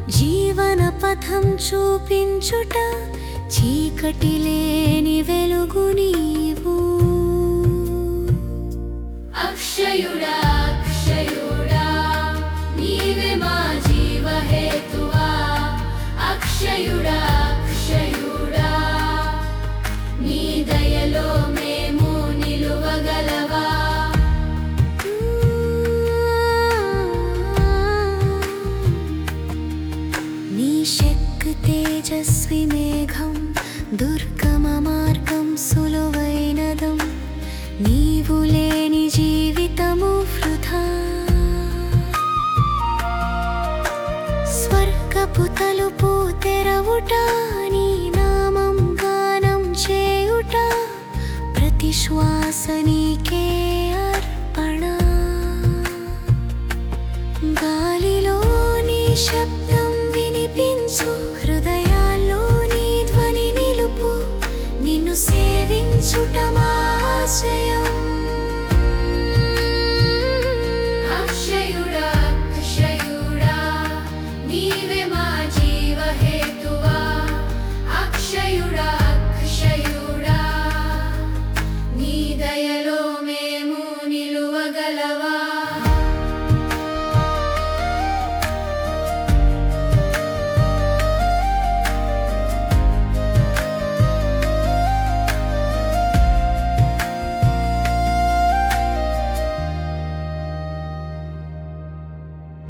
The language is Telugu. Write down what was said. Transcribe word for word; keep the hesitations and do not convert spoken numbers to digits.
జీవన పథం చూపించుట, చీకటి లేని వెలుగు నీవు. అక్షయుడా అక్షయుడా నీవే మా జీవ హేతువా. అక్షయుడా అక్షయుడా నీ దయలో మేము నిలువగలవా. నీ శక్తి తేజస్వి మేఘం, దుర్గమ మార్గం సులువైనదం. నీవు లేని జీవితము వృథా. స్వర్గపు తలుపు తెరవుట, నీ నామం గానం చేయుట, ప్రతి శ్వాస నీకే అర్పణ. గాలిలో నీ శబ్దం